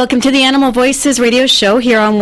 Welcome to the Animal Voices radio show here on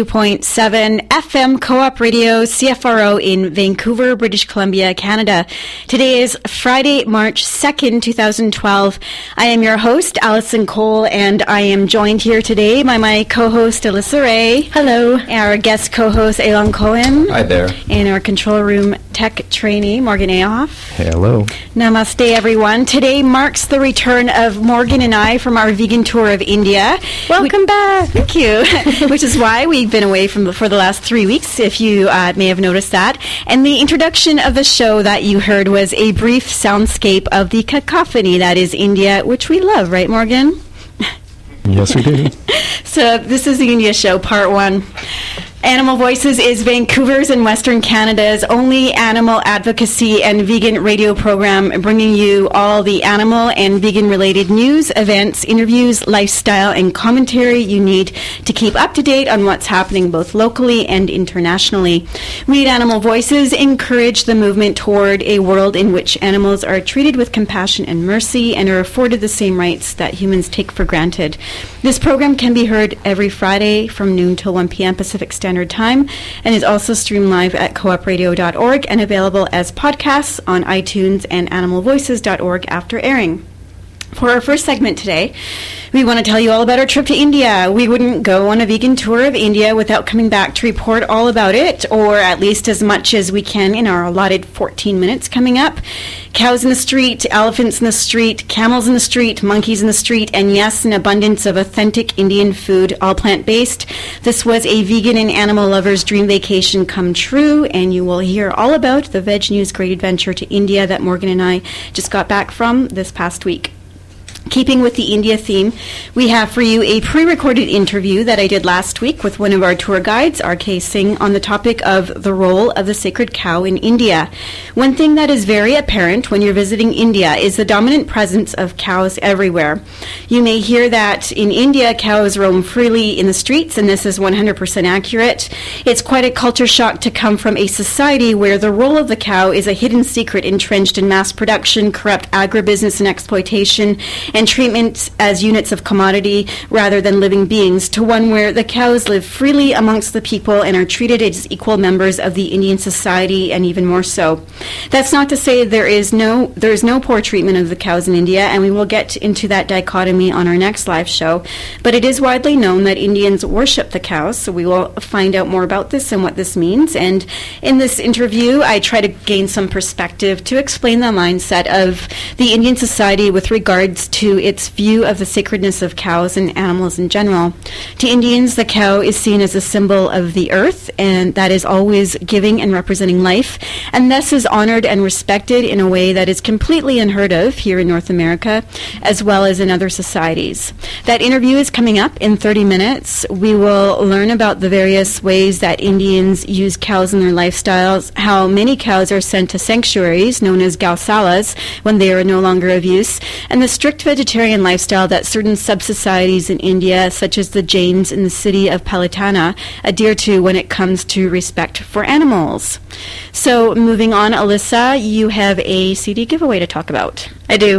102.7 FM Co-op Radio CFRO in Vancouver, British Columbia, Canada. Today is Friday, March 2nd, 2012. I am your host, Allison Cole, and I am joined here today by my co-host, Alyssa Ray. Hello. Our guest co-host, Alon Cohen. Hi there. And our control room tech trainee, Morgan Aoff. Hello. Namaste, everyone. Today marks the return of Morgan and I from our vegan tour of India. Welcome back. Thank you. Which is why we've been away for the last 3 weeks, if you may have noticed that. And the introduction of the show that you heard was a brief soundscape of the cacophony that is India, which we love, right, Morgan? Yes, we do. So this is the India show, part one. Animal Voices is Vancouver's and Western Canada's only animal advocacy and vegan radio program, bringing you all the animal and vegan-related news, events, interviews, lifestyle, and commentary you need to keep up to date on what's happening both locally and internationally. We at Animal Voices encourage the movement toward a world in which animals are treated with compassion and mercy and are afforded the same rights that humans take for granted. This program can be heard every Friday from noon till 1 p.m. Pacific Standard Time and is also streamed live at coopradio.org and available as podcasts on iTunes and animalvoices.org after airing. For our first segment today, we want to tell you all about our trip to India. We wouldn't go on a vegan tour of India without coming back to report all about it, or at least as much as we can in our allotted 14 minutes coming up. Cows in the street, elephants in the street, camels in the street, monkeys in the street, and yes, an abundance of authentic Indian food, all plant-based. This was a vegan and animal lover's dream vacation come true, and you will hear all about the Veg News Great Adventure to India that Morgan and I just got back from this past week. Keeping with the India theme, we have for you a pre-recorded interview that I did last week with one of our tour guides, R.K. Singh, on the topic of the role of the sacred cow in India. One thing that is very apparent when you're visiting India is the dominant presence of cows everywhere. You may hear that in India, cows roam freely in the streets, and this is 100% accurate. It's quite a culture shock to come from a society where the role of the cow is a hidden secret entrenched in mass production, corrupt agribusiness and exploitation, and treatment as units of commodity rather than living beings, to one where the cows live freely amongst the people and are treated as equal members of the Indian society, and even more so. That's not to say there is no poor treatment of the cows in India, and we will get into that dichotomy on our next live show, but it is widely known that Indians worship the cows, so we will find out more about this and what this means. And in this interview, I try to gain some perspective to explain the mindset of the Indian society with regards to its view of the sacredness of cows and animals in general. To Indians, the cow is seen as a symbol of the earth, and that is always giving and representing life, and thus is honored and respected in a way that is completely unheard of here in North America, as well as in other societies. That interview is coming up in 30 minutes. We will learn about the various ways that Indians use cows in their lifestyles, how many cows are sent to sanctuaries known as gausalas when they are no longer of use, and the strict vegetarian lifestyle that certain sub-societies in India, such as the Jains in the city of Palitana, adhere to when it comes to respect for animals. So, moving on, Alyssa, you have a CD giveaway to talk about. I do.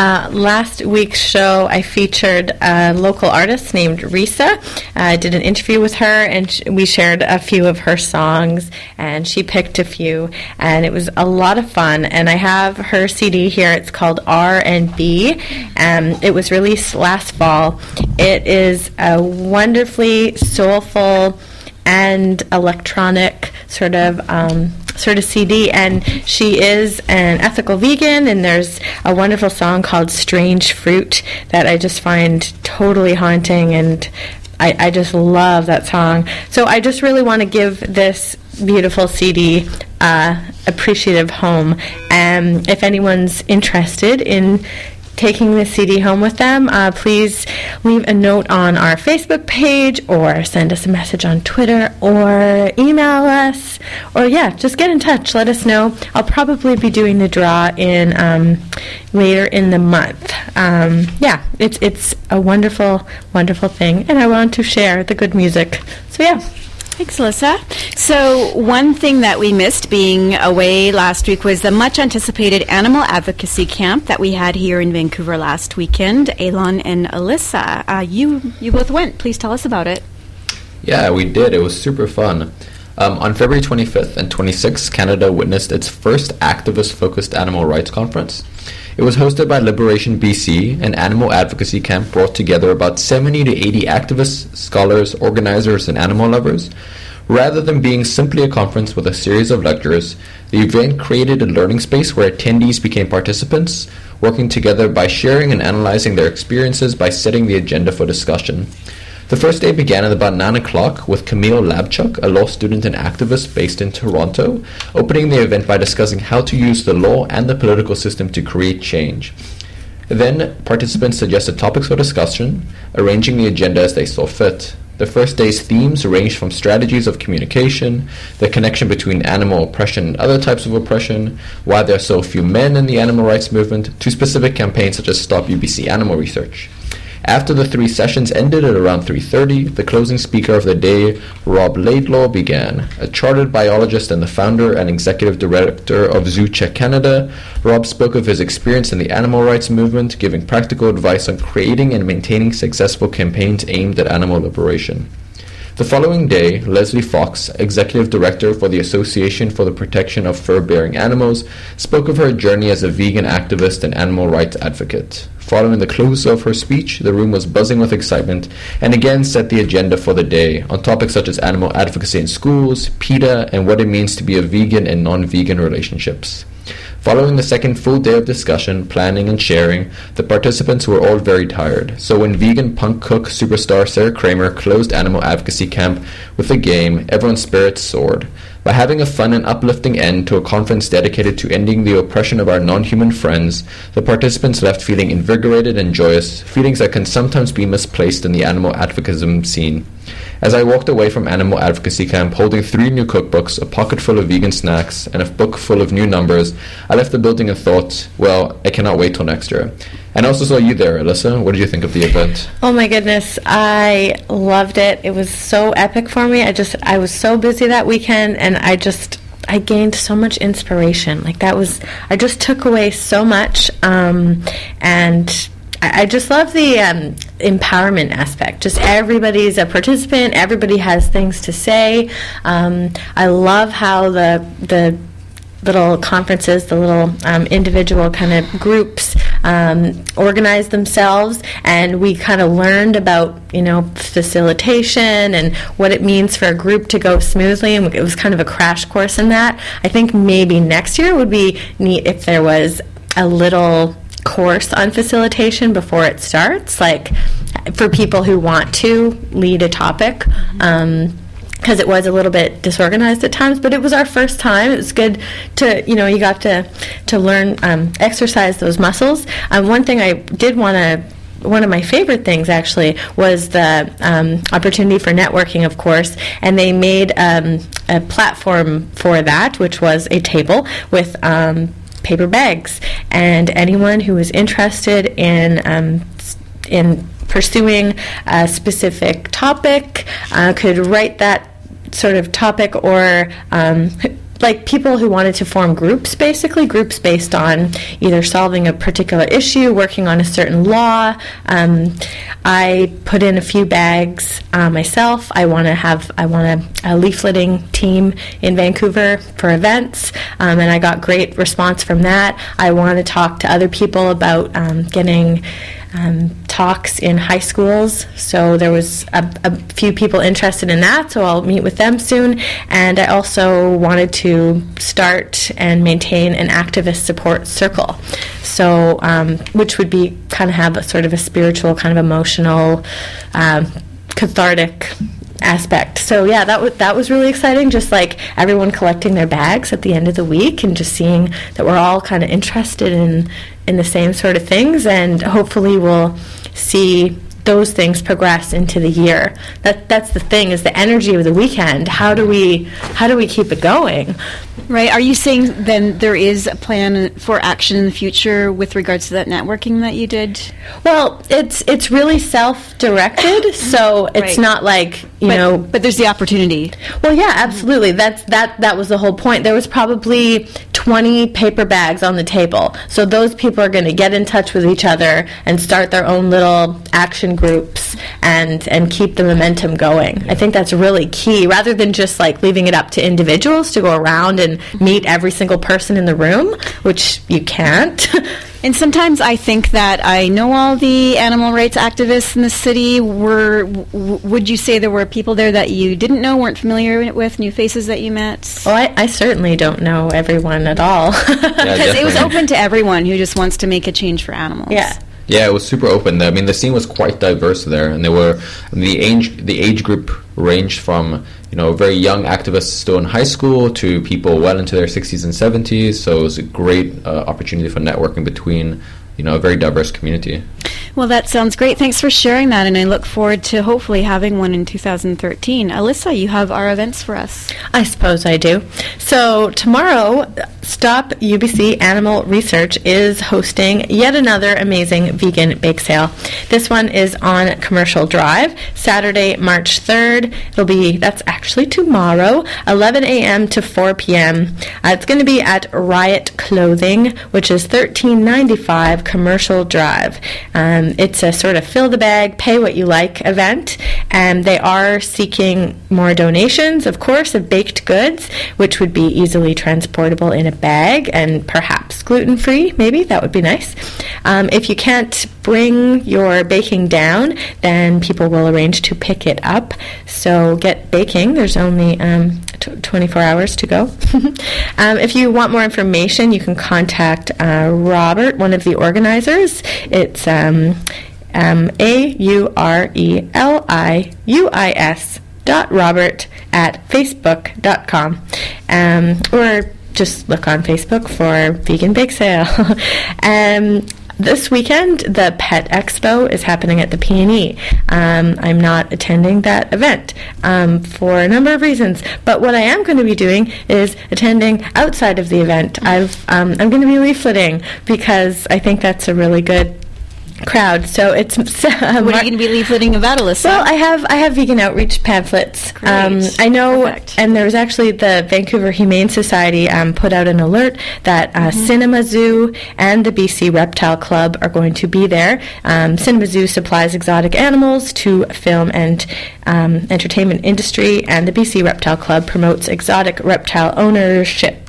Last week's show, I featured a local artist named Risa. I did an interview with her, and we shared a few of her songs, and she picked a few, and it was a lot of fun. And I have her CD here. It's called R&B. It was released last fall. It is a wonderfully soulful and electronic sort of CD, and she is an ethical vegan, and there's a wonderful song called Strange Fruit that I just find totally haunting, and I just love that song. So I just really want to give this beautiful CD appreciative home. If anyone's interested in taking the CD home with them, please leave a note on our Facebook page or send us a message on Twitter or email us, or just get in touch. Let us know. I'll probably be doing the draw in later in the month. It's a wonderful, wonderful thing, and I want to share the good music. So Thanks, Alyssa. So one thing that we missed being away last week was the much anticipated animal advocacy camp that we had here in Vancouver last weekend. Elon and Alyssa, you both went. Please tell us about it. Yeah, we did. It was super fun. On February 25th and 26th, Canada witnessed its first activist-focused animal rights conference. It was hosted by Liberation BC, an animal advocacy camp brought together about 70 to 80 activists, scholars, organizers, and animal lovers. Rather than being simply a conference with a series of lectures, the event created a learning space where attendees became participants, working together by sharing and analyzing their experiences by setting the agenda for discussion. The first day began at about 9 o'clock with Camille Labchuk, a law student and activist based in Toronto, opening the event by discussing how to use the law and the political system to create change. Then, participants suggested topics for discussion, arranging the agenda as they saw fit. The first day's themes ranged from strategies of communication, the connection between animal oppression and other types of oppression, why there are so few men in the animal rights movement, to specific campaigns such as Stop UBC Animal Research. After the 3 sessions ended at around 3:30, the closing speaker of the day, Rob Laidlaw, began. A chartered biologist and the founder and executive director of Zoo Check Canada, Rob spoke of his experience in the animal rights movement, giving practical advice on creating and maintaining successful campaigns aimed at animal liberation. The following day, Leslie Fox, Executive Director for the Association for the Protection of Fur-Bearing Animals, spoke of her journey as a vegan activist and animal rights advocate. Following the close of her speech, the room was buzzing with excitement and again set the agenda for the day on topics such as animal advocacy in schools, PETA, and what it means to be a vegan and non-vegan relationships. Following the second full day of discussion, planning, and sharing, the participants were all very tired. So when vegan punk cook superstar Sarah Kramer closed Animal Advocacy Camp with a game, everyone's spirits soared. By having a fun and uplifting end to a conference dedicated to ending the oppression of our non-human friends, the participants left feeling invigorated and joyous, feelings that can sometimes be misplaced in the animal advocacy scene. As I walked away from Animal Advocacy Camp holding 3 new cookbooks, a pocket full of vegan snacks, and a book full of new numbers, I left the building and thought, well, I cannot wait till next year. And I also saw you there, Alyssa. What did you think of the event? Oh my goodness, I loved it. It was so epic for me. I was so busy that weekend, and I gained so much inspiration. I just took away so much, and I just love the empowerment aspect. Just everybody's a participant. Everybody has things to say. I love how the little conferences, the little individual kind of groups organize themselves, and we kind of learned about, facilitation and what it means for a group to go smoothly, and it was kind of a crash course in that. I think maybe next year would be neat if there was a little course on facilitation before it starts, like for people who want to lead a topic, because it was a little bit disorganized at times, but it was our first time. It was good to, you got to learn, exercise those muscles. One thing I did one of my favorite things actually was the opportunity for networking, of course, and they made a platform for that, which was a table with paper bags, and anyone who was interested in pursuing a specific topic could write that sort of topic, or like people who wanted to form groups, basically groups based on either solving a particular issue, working on a certain law. I put in a few bags myself. I want a leafleting team in Vancouver for events, and I got great response from that. I want to talk to other people about getting talks in high schools, so there was a few people interested in that, so I'll meet with them soon. And I also wanted to start and maintain an activist support circle, so which would be kind of have a sort of a spiritual, kind of emotional, cathartic aspect. So yeah, that was really exciting, just like everyone collecting their bags at the end of the week and just seeing that we're all kind of interested in the same sort of things, and hopefully we'll see those things progress into the year. That's the thing, is the energy of the weekend. How do we keep it going? Right. Are you saying then there is a plan for action in the future with regards to that networking that you did? Well, it's really self-directed, so it's Right. not like, But there's the opportunity. Well, yeah, absolutely. That was the whole point. There was probably 20 paper bags on the table. So those people are going to get in touch with each other and start their own little action groups and keep the momentum going. I think that's really key, rather than just like leaving it up to individuals to go around and meet every single person in the room, which you can't. And sometimes I think that I know all the animal rights activists in the city. Would you say there were people there that you didn't know, weren't familiar with, new faces that you met? Well, I certainly don't know everyone at all. Because it was definitely. open to everyone who just wants to make a change for animals. Yeah. Yeah, it was super open. I mean, the scene was quite diverse there, and the age group ranged from very young activists still in high school to people well into their 60s and 70s. So it was a great opportunity for networking between a very diverse community. Well, that sounds great. Thanks for sharing that, and I look forward to hopefully having one in 2013. Alyssa, you have our events for us. I suppose I do. So tomorrow, Stop UBC Animal Research is hosting yet another amazing vegan bake sale. This one is on Commercial Drive, Saturday, March 3rd. That's actually tomorrow, 11 a.m. to 4 p.m. It's going to be at Riot Clothing, which is 1395 Commercial Drive. It's a sort of fill the bag, pay what you like event, and they are seeking more donations, of course, of baked goods, which would be easily transportable in a bag and perhaps gluten-free, maybe. That would be nice. If you can't bring your baking down, then people will arrange to pick it up. So get baking. There's only 24 hours to go. If you want more information, you can contact Robert, one of the organizers. It's aurelius.robert@facebook.com, or just look on Facebook for Vegan Bake Sale. This weekend, the Pet Expo is happening at the PNE. I'm not attending that event for a number of reasons, but what I am going to be doing is attending outside of the event. I'm going to be leafleting because I think that's a really good crowd. So it's What are you going to be leafleting about, Alyssa? well, I have vegan outreach pamphlets. Great. I know, Perfect. and there was actually the Vancouver Humane Society put out an alert that Cinema Zoo and the BC Reptile Club are going to be there. Cinema Zoo supplies exotic animals to film and entertainment industry, and the BC Reptile Club promotes exotic reptile ownership.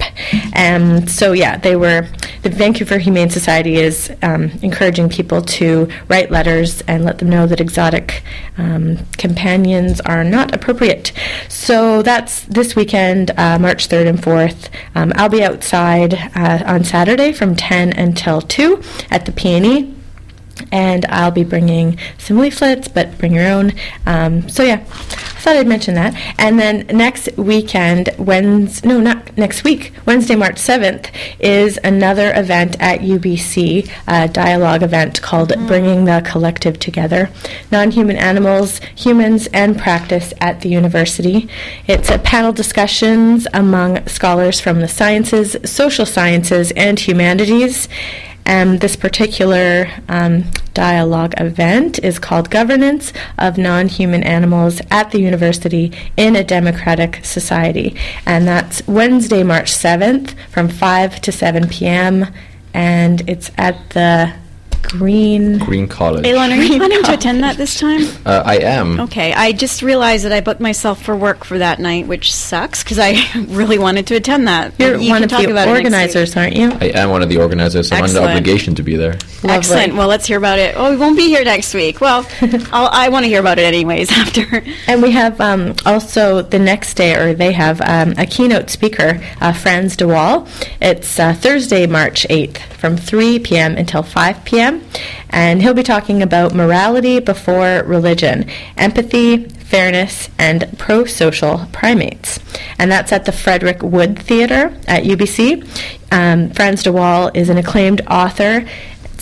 So yeah, the Vancouver Humane Society is encouraging people to write letters and let them know that exotic companions are not appropriate. So that's this weekend, March 3rd and 4th. I'll be outside on Saturday from 10 until 2 at the PNE. And I'll be bringing some leaflets, but bring your own. So yeah, I thought I'd mention that. And then next weekend, Wednesday, March 7th, is another event at UBC, a dialogue event called Bringing the Collective Together, Non-Human Animals, Humans, and Practice at the University. It's a panel discussions among scholars from the sciences, social sciences, and humanities. This particular dialogue event is called Governance of Non-Human Animals at the University in a Democratic Society. And that's Wednesday, March 7th from 5 to 7 p.m. And it's at the Green College. Elon, are you planning to attend that this time? I am. Okay, I just realized that I booked myself for work for that night, which sucks because I really wanted to attend that. You're You one can of talk the about it next organizers, aren't you? I am one of the organizers, so I'm under Excellent. obligation to be there. week. Excellent. Well, let's hear about it. Oh, we won't be here next week. Well, I want to hear about it anyways after. And we have also the next day, or they have a keynote speaker, Franz de Waal. It's Thursday, March 8th from 3 p.m. until 5 p.m. And he'll be talking about morality before religion, empathy, fairness, and pro-social primates. And that's at the Frederick Wood Theatre at UBC. Franz de Waal is an acclaimed author,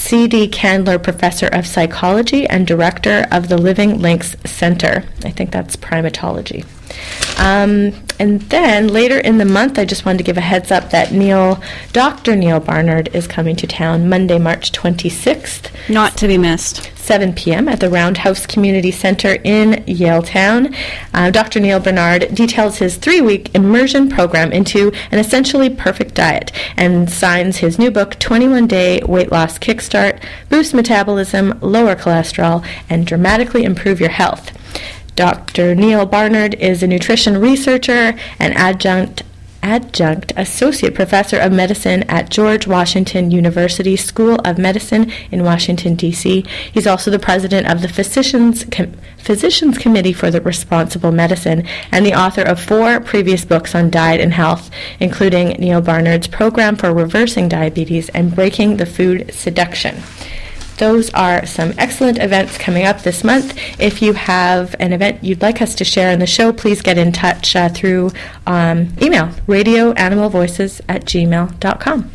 C.D. Candler Professor of Psychology and Director of the Living Links Center. I think that's primatology. And then later in the month, I just wanted to give a heads up that Dr. Neil Barnard is coming to town Monday, March 26th. Not to be missed. 7 p.m. at the Roundhouse Community Center in Yaletown. Dr. Neil Barnard details his 3-week immersion program into an essentially perfect diet and signs his new book, 21-Day Weight Loss Kickstart, Boost Metabolism, Lower Cholesterol, and Dramatically Improve Your Health. Dr. Neil Barnard is a nutrition researcher and adjunct associate professor of medicine at George Washington University School of Medicine in Washington, D.C. He's also the president of the Physicians Committee for the Responsible Medicine and the author of 4 previous books on diet and health, including Neil Barnard's Program for Reversing Diabetes and Breaking the Food Seduction. Those are some excellent events coming up this month. If you have an event you'd like us to share in the show, please get in touch through email, radioanimalvoices@gmail.com.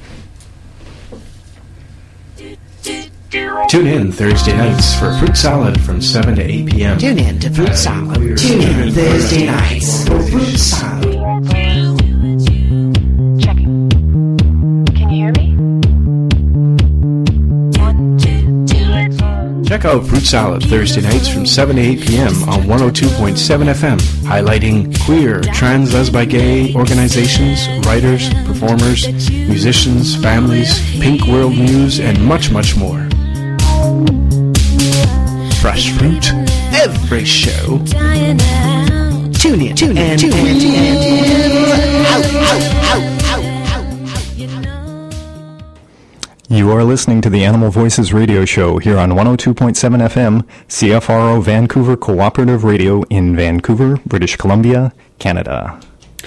Tune in Thursday nights for Fruit Salad from 7 to 8 p.m. Tune in to Fruit Salad. Tune in Thursday nights for Fruit Salad. Checking. Can you hear me? Check out Fruit Salad Thursday nights from 7 to 8 p.m. on 102.7 FM, highlighting queer, trans, lesbian, gay organizations, writers, performers, musicians, families, Pink World News, and much, much more. Fresh fruit, every show. Tune in. You are listening to the Animal Voices radio show here on 102.7 FM, CFRO Vancouver Cooperative Radio in Vancouver, British Columbia, Canada.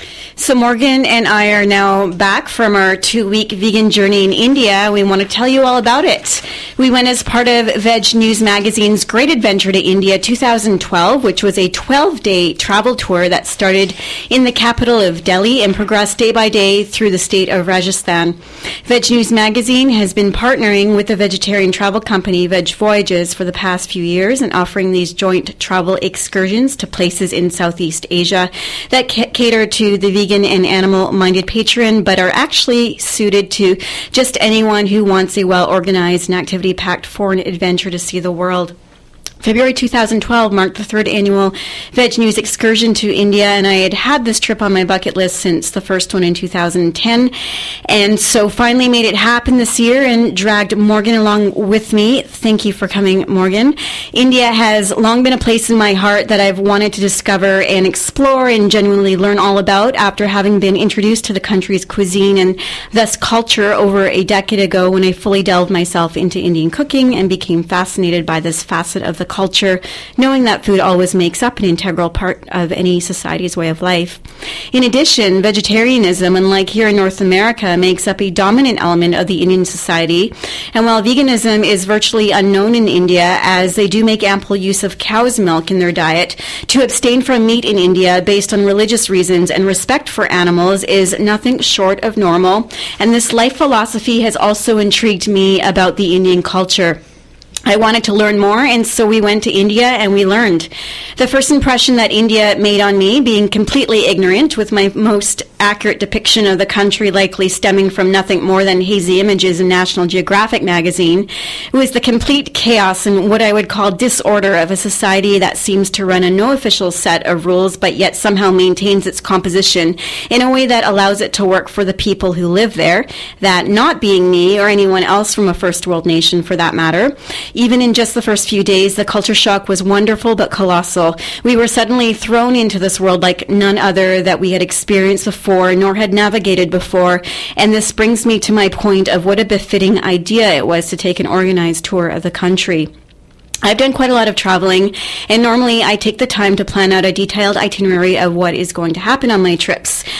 So Morgan and I are now back from our 2-week vegan journey in India. We want to tell you all about it. We went as part of Veg News Magazine's Great Adventure to India 2012, which was a 12-day travel tour that started in the capital of Delhi and progressed day by day through the state of Rajasthan. Veg News Magazine has been partnering with the vegetarian travel company Veg Voyages for the past few years and offering these joint travel excursions to places in Southeast Asia that cater to the vegan and animal-minded patron, but are actually suited to just anyone who wants a well-organized and activity-packed foreign adventure to see the world. February 2012 marked the 3rd annual Veg News excursion to India, and I had had this trip on my bucket list since the first one in 2010, and so finally made it happen this year and dragged Morgan along with me. Thank you for coming, Morgan. India has long been a place in my heart that I've wanted to discover and explore and genuinely learn all about after having been introduced to the country's cuisine and thus culture over a decade ago when I fully delved myself into Indian cooking and became fascinated by this facet of the culture, knowing that food always makes up an integral part of any society's way of life. In addition, vegetarianism, unlike here in North America, makes up a dominant element of the Indian society. And while veganism is virtually unknown in India, as they do make ample use of cow's milk in their diet, to abstain from meat in India based on religious reasons and respect for animals is nothing short of normal. And this life philosophy has also intrigued me about the Indian culture. I wanted to learn more, and so we went to India and we learned. The first impression that India made on me, being completely ignorant, with my most accurate depiction of the country likely stemming from nothing more than hazy images in National Geographic magazine, was the complete chaos and what I would call disorder of a society that seems to run on no official set of rules, but yet somehow maintains its composition in a way that allows it to work for the people who live there, that not being me or anyone else from a first world nation for that matter. Even in just the first few days, the culture shock was wonderful but colossal. We were suddenly thrown into this world like none other that we had experienced before, nor had navigated before. And this brings me to my point of what a befitting idea it was to take an organized tour of the country. I've done quite a lot of traveling, and normally I take the time to plan out a detailed itinerary of what is going to happen on my trips.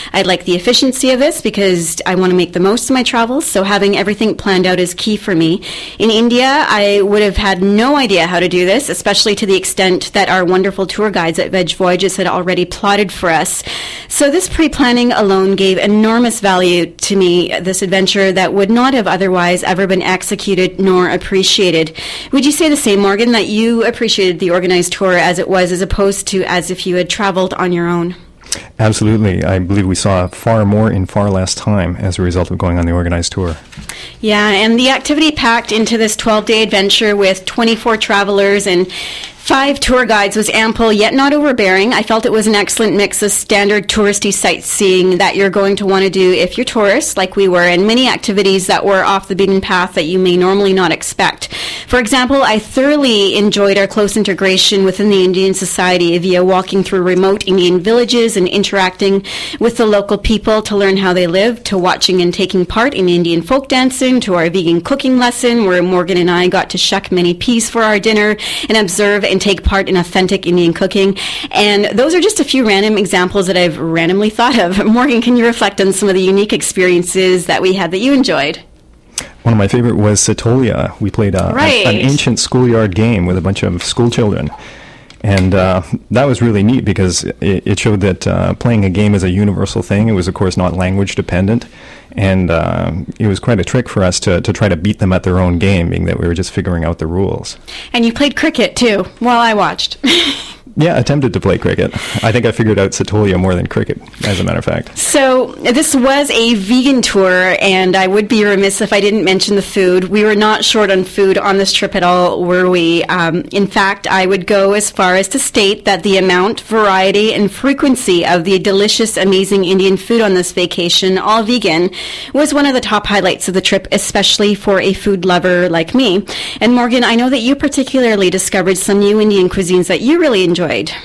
I'd like the efficiency of this because I want to make the most of my travels, so having everything planned out is key for me. In India, I would have had no idea how to do this, especially to the extent that our wonderful tour guides at Veg Voyages had already plotted for us. So this pre-planning alone gave enormous value to me, this adventure that would not have otherwise ever been executed nor appreciated. Would you say the same, Morgan, that you appreciated the organized tour as it was as opposed to as if you had traveled on your own? Absolutely. I believe we saw far more in far less time as a result of going on the organized tour. Yeah, and the activity packed into this 12-day adventure with 24 travelers and 5 tour guides was ample, yet not overbearing. I felt it was an excellent mix of standard touristy sightseeing that you're going to want to do if you're tourists, like we were, and many activities that were off the beaten path that you may normally not expect. For example, I thoroughly enjoyed our close integration within the Indian society via walking through remote Indian villages and interacting with the local people to learn how they live, to watching and taking part in Indian folk dancing, to our vegan cooking lesson where Morgan and I got to shuck many peas for our dinner and observe and take part in authentic Indian cooking. And those are just a few random examples that I've randomly thought of. Morgan, can you reflect on some of the unique experiences that we had that you enjoyed? One of my favorite was Satolia. We played an ancient schoolyard game with a bunch of school children. And that was really neat because it showed that playing a game is a universal thing. It was, of course, not language dependent. And it was quite a trick for us to try to beat them at their own game, being that we were just figuring out the rules. And you played cricket, too, while I watched. Yeah, attempted to play cricket. I think I figured out Satolia more than cricket, as a matter of fact. So this was a vegan tour, and I would be remiss if I didn't mention the food. We were not short on food on this trip at all, were we? In fact, I would go as far as to state that the amount, variety, and frequency of the delicious, amazing Indian food on this vacation, all vegan, was one of the top highlights of the trip, especially for a food lover like me. And Morgan, I know that you particularly discovered some new Indian cuisines that you really enjoyed.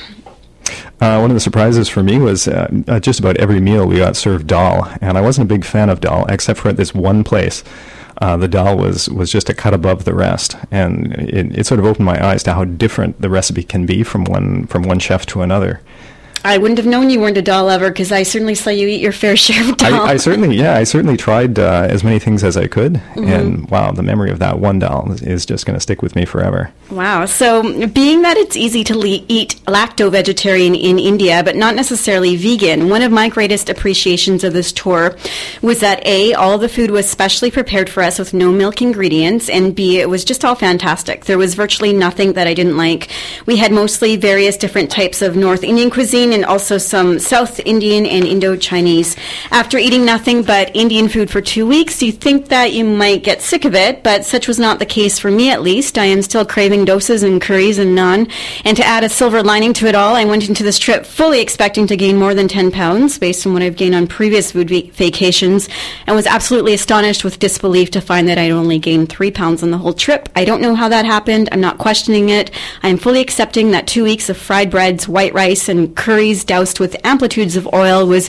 One of the surprises for me was just about every meal we got served dal, and I wasn't a big fan of dal, except for at this one place. The dal was just a cut above the rest, and it sort of opened my eyes to how different the recipe can be from one chef to another. I wouldn't have known you weren't a dal lover because I certainly saw you eat your fair share of dal. I certainly tried as many things as I could, and wow, the memory of that one dal is just going to stick with me forever. Wow. So being that it's easy to eat lacto-vegetarian in India, but not necessarily vegan, one of my greatest appreciations of this tour was that A, all the food was specially prepared for us with no milk ingredients, and B, it was just all fantastic. There was virtually nothing that I didn't like. We had mostly various different types of North Indian cuisine and also some South Indian and Indo-Chinese. After eating nothing but Indian food for 2 weeks, you think that you might get sick of it, but such was not the case for me at least. I am still craving dosas and curries and naan. And to add a silver lining to it all, I went into this trip fully expecting to gain more than 10 pounds based on what I've gained on previous food vacations, and was absolutely astonished with disbelief to find that I'd only gained 3 pounds on the whole trip. I don't know how that happened. I'm not questioning it. I am fully accepting that 2 weeks of fried breads, white rice, and curries doused with amplitudes of oil was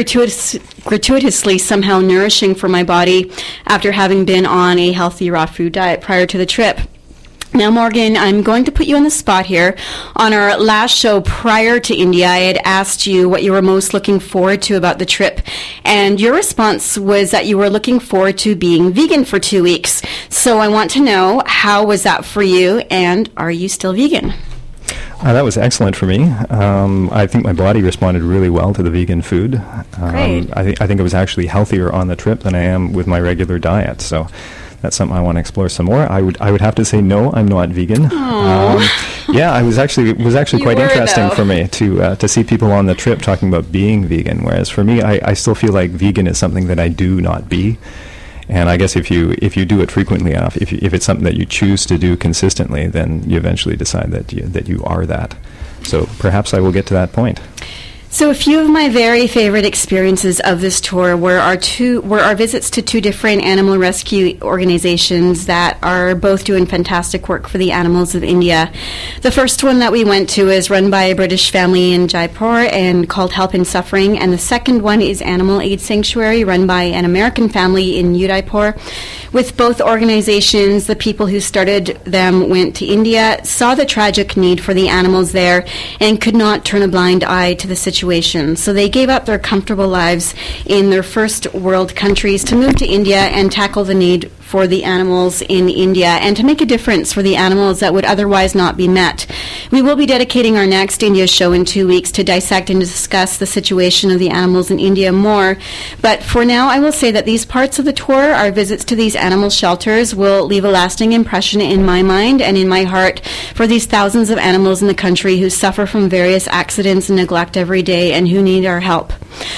gratuitously somehow nourishing for my body after having been on a healthy raw food diet prior to the trip. Now, Morgan, I'm going to put you on the spot here. On our last show prior to India, I had asked you what you were most looking forward to about the trip, and your response was that you were looking forward to being vegan for 2 weeks. So I want to know, how was that for you, and are you still vegan? That was excellent for me. I think my body responded really well to the vegan food. Great. I think I was actually healthier on the trip than I am with my regular diet. So that's something I want to explore some more. I would have to say no, I'm not vegan. Yeah, it was actually quite interesting for me to see people on the trip talking about being vegan. Whereas for me, I still feel like vegan is something that I do not be. And I guess if you do it frequently enough, if it's something that you choose to do consistently, then you eventually decide that you are that. So perhaps I will get to that point. So a few of my very favorite experiences of this tour were our visits to 2 different animal rescue organizations that are both doing fantastic work for the animals of India. The first one that we went to is run by a British family in Jaipur and called Help in Suffering, and the second one is Animal Aid Sanctuary run by an American family in Udaipur. With both organizations, the people who started them went to India, saw the tragic need for the animals there, and could not turn a blind eye to the situation. So they gave up their comfortable lives in their first world countries to move to India and tackle the need for the animals in India and to make a difference for the animals that would otherwise not be met. We will be dedicating our next India show in 2 weeks to dissect and discuss the situation of the animals in India more. But for now, I will say that these parts of the tour, our visits to these animal shelters, will leave a lasting impression in my mind and in my heart for these thousands of animals in the country who suffer from various accidents and neglect every day and who need our help.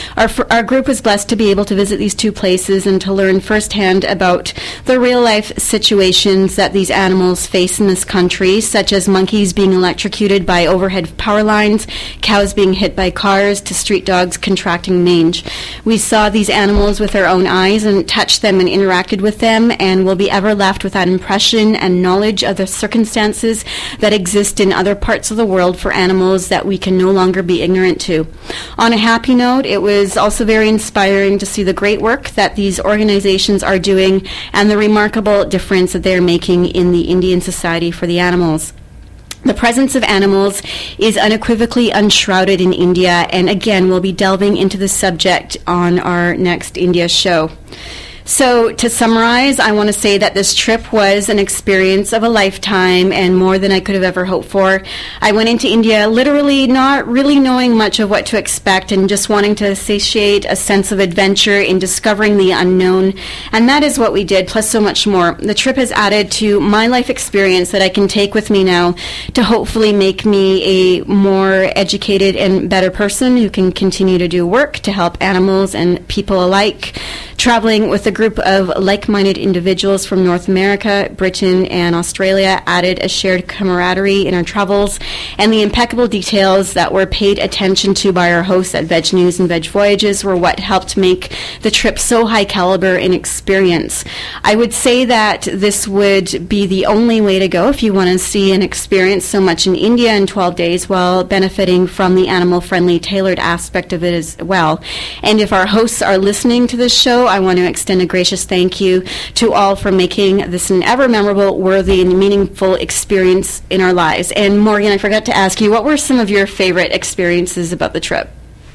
Our group was blessed to be able to visit these two places and to learn firsthand about the real-life situations that these animals face in this country, such as monkeys being electrocuted by overhead power lines, cows being hit by cars, to street dogs contracting mange. We saw these animals with our own eyes and touched them and interacted with them, and will be ever left with that impression and knowledge of the circumstances that exist in other parts of the world for animals that we can no longer be ignorant to. On a happy note, it was also very inspiring to see the great work that these organizations are doing and the remarkable difference that they are making in the Indian Society for the Animals. The presence of animals is unequivocally unshrouded in India, and again, we'll be delving into the subject on our next India show. So, to summarize, I want to say that this trip was an experience of a lifetime and more than I could have ever hoped for. I went into India literally not really knowing much of what to expect and just wanting to satiate a sense of adventure in discovering the unknown. And that is what we did, plus so much more. The trip has added to my life experience that I can take with me now to hopefully make me a more educated and better person who can continue to do work to help animals and people alike. Traveling with a group of like-minded individuals from North America, Britain, and Australia added a shared camaraderie in our travels, and the impeccable details that were paid attention to by our hosts at Veg News and Veg Voyages were what helped make the trip so high caliber in experience. I would say that this would be the only way to go if you want to see and experience so much in India in 12 days while benefiting from the animal-friendly, tailored aspect of it as well. And if our hosts are listening to this show, I want to extend a gracious thank you to all for making this an ever memorable, worthy, and meaningful experience in our lives. And Morgan, I forgot to ask you, what were some of your favorite experiences about the trip?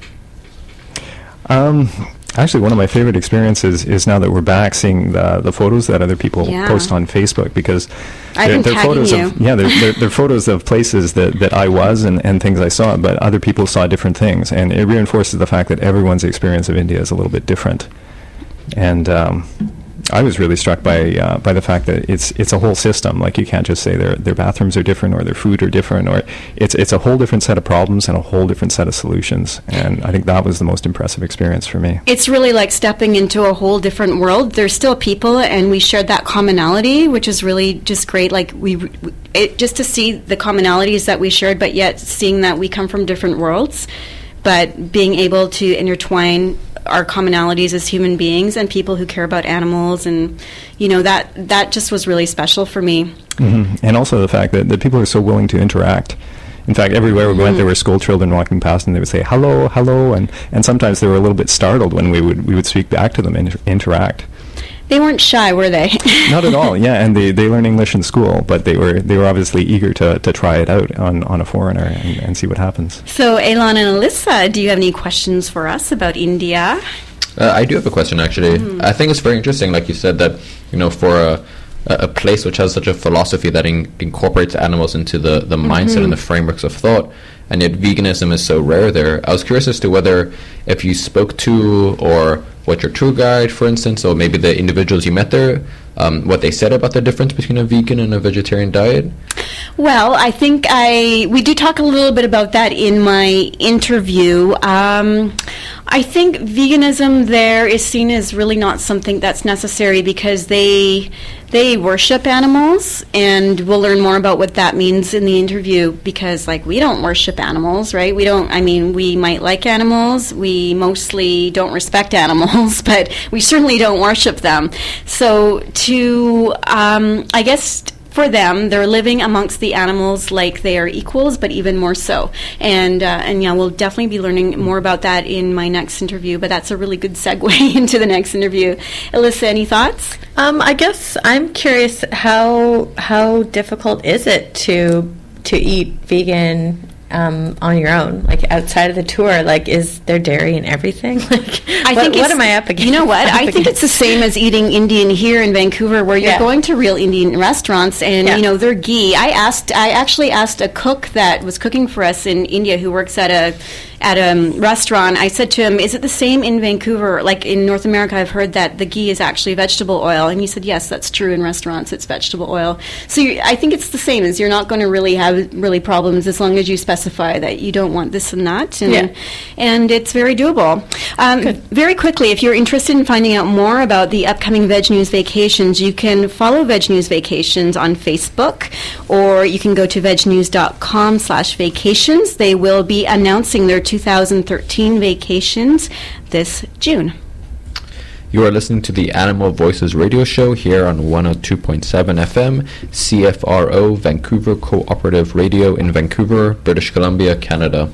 Actually, one of my favorite experiences is now that we're back, seeing the photos that other people post on Facebook, because they're photos of they're photos of places that I was and things I saw, but other people saw different things, and it reinforces the fact that everyone's experience of India is a little bit different. And I was really struck by the fact that it's a whole system. Like, you can't just say their bathrooms are different or their food are different, or it's a whole different set of problems and a whole different set of solutions. And I think that was the most impressive experience for me. It's really like stepping into a whole different world. There's still people, and we shared that commonality, which is really just great. Like, just to see the commonalities that we shared, but yet seeing that we come from different worlds, but being able to intertwine our commonalities as human beings and people who care about animals, and that just was really special for me. Mm-hmm. And also the fact that people are so willing to interact. In fact, everywhere we went, there were school children walking past, and they would say hello, hello, and sometimes they were a little bit startled when we would speak back to them and interact. They weren't shy, were they? Not at all, yeah, and they learn English in school, but they were obviously eager to try it out on a foreigner and see what happens. So, Elan and Alyssa, do you have any questions for us about India? I do have a question, actually. I think it's very interesting, like you said, that, for a place which has such a philosophy that incorporates animals into the mindset and the frameworks of thought, and yet veganism is so rare there. I was curious as to whether, if you spoke to, or what your tour guide, for instance, or maybe the individuals you met there, what they said about the difference between a vegan and a vegetarian diet? Well, I think we do talk a little bit about that in my interview. I think veganism there is seen as really not something that's necessary, because they worship animals, and we'll learn more about what that means in the interview, because we don't worship animals, right? We might like animals, we mostly don't respect animals, but we certainly don't worship them. So I guess for them, they're living amongst the animals like they are equals, but even more so. And we'll definitely be learning more about that in my next interview, but that's a really good segue into the next interview. Alyssa, any thoughts? I guess I'm curious, how difficult is it to eat vegan on your own, like outside of the tour? Like, is there dairy in everything? Like, what am I up against? You know what? I think it's the same as eating Indian here in Vancouver, where you're going to real Indian restaurants, and you know, their ghee. I actually asked a cook that was cooking for us in India, who works at a restaurant. I said to him, "Is it the same in Vancouver? Like in North America, I've heard that the ghee is actually vegetable oil." And he said, "Yes, that's true. In restaurants, it's vegetable oil." So I think it's the same. As you're not going to really have problems as long as you specify that you don't want this and that, and it's very doable. Very quickly, if you're interested in finding out more about the upcoming Veg News Vacations, you can follow Veg News Vacations on Facebook, or you can go to vegnews.com/vacations. They will be announcing their 2013 vacations this June. You are listening to the Animal Voices radio show here on 102.7 FM, CFRO, Vancouver Cooperative Radio in Vancouver, British Columbia, Canada.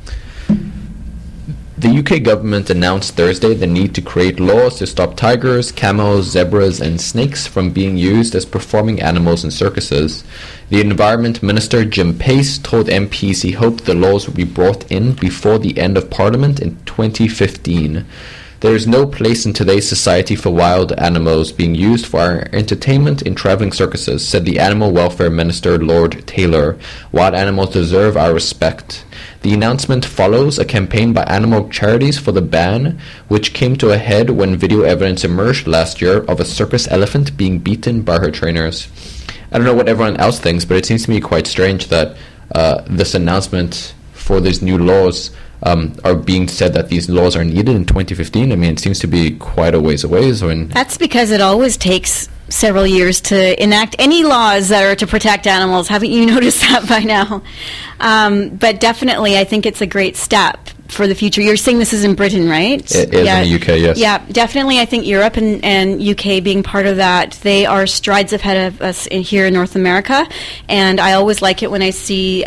The UK government announced Thursday the need to create laws to stop tigers, camels, zebras, and snakes from being used as performing animals in circuses. The Environment Minister, Jim Pace, told MPs he hoped the laws would be brought in before the end of Parliament in 2015. There is no place in today's society for wild animals being used for our entertainment in travelling circuses, said the Animal Welfare Minister, Lord Taylor. Wild animals deserve our respect. The announcement follows a campaign by animal charities for the ban, which came to a head when video evidence emerged last year of a circus elephant being beaten by her trainers. I don't know what everyone else thinks, but it seems to me quite strange that this announcement for these new laws are being said that these laws are needed in 2015. I mean, it seems to be quite a ways away. That's because it always takes several years to enact any laws that are to protect animals. Haven't you noticed that by now? But definitely, I think it's a great step for the future. You're saying this is in Britain, right? It is in the UK, yes. Yeah, definitely. I think Europe and UK being part of that, they are strides ahead of us here in North America. And I always like it when I see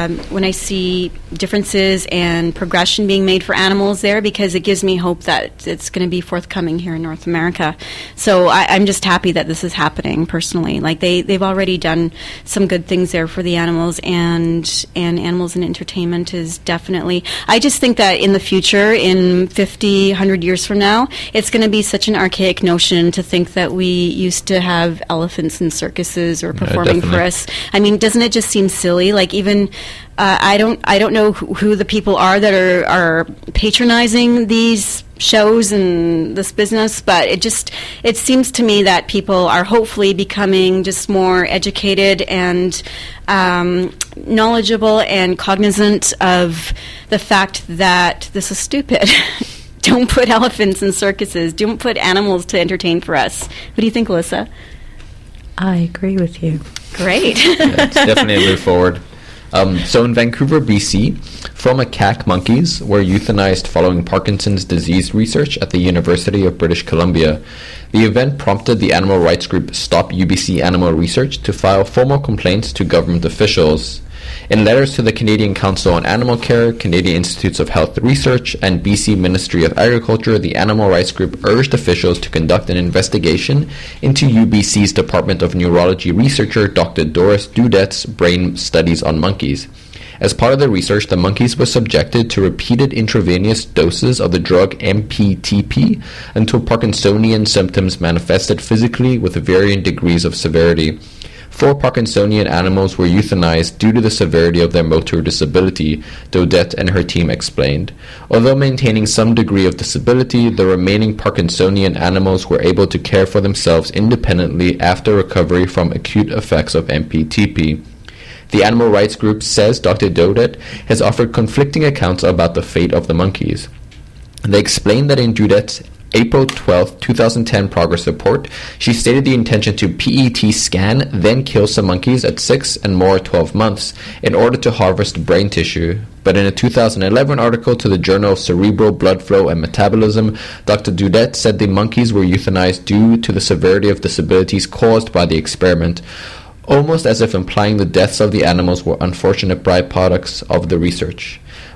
differences and progression being made for animals there, because it gives me hope that it's going to be forthcoming here in North America. So I'm just happy that this is happening personally. Like they've already done some good things there for the animals, and animals in entertainment is definitely. I just think that in the future, in 50, 100 years from now, it's going to be such an archaic notion to think that we used to have elephants in circuses or performing for us. I mean, doesn't it just seem silly? Like even I don't know who the people are that are patronizing these shows and this business, but it seems to me that people are hopefully becoming just more educated and knowledgeable and cognizant of the fact that this is stupid. Don't put elephants in circuses. Don't put animals to entertain for us. What do you think, Alyssa? I agree with you. Great. Yeah, it's definitely a move forward. So in Vancouver, BC, four macaque monkeys were euthanized following Parkinson's disease research at the University of British Columbia. The event prompted the animal rights group Stop UBC Animal Research to file formal complaints to government officials. In letters to the Canadian Council on Animal Care, Canadian Institutes of Health Research, and BC Ministry of Agriculture, the animal rights group urged officials to conduct an investigation into UBC's Department of Neurology researcher Dr. Doris Dudette's brain studies on monkeys. As part of the research, the monkeys were subjected to repeated intravenous doses of the drug MPTP until Parkinsonian symptoms manifested physically with varying degrees of severity. 4 Parkinsonian animals were euthanized due to the severity of their motor disability, Dodette and her team explained. Although maintaining some degree of disability, the remaining Parkinsonian animals were able to care for themselves independently after recovery from acute effects of MPTP. The animal rights group says Dr. Dodette has offered conflicting accounts about the fate of the monkeys. They explained that in Dudette's April 12, 2010 progress report, she stated the intention to PET scan, then kill some monkeys at 6 and more 12 months in order to harvest brain tissue. But in a 2011 article to the Journal of Cerebral Blood Flow and Metabolism, Dr. Dudette said the monkeys were euthanized due to the severity of disabilities caused by the experiment, almost as if implying the deaths of the animals were unfortunate byproducts of the research.